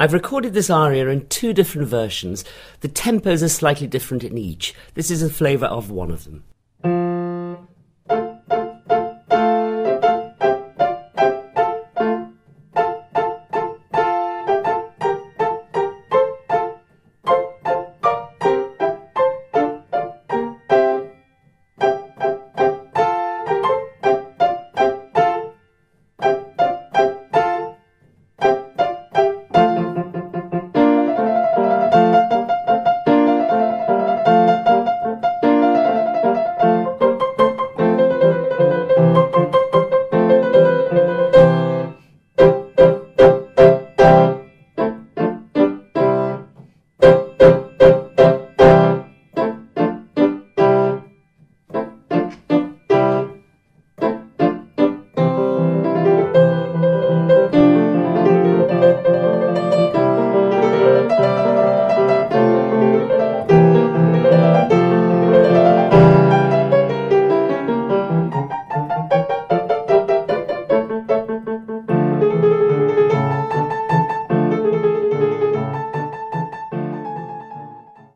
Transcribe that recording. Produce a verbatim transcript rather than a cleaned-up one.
I've recorded this aria in two different versions. The tempos are slightly different in each. This is a flavour of one of them.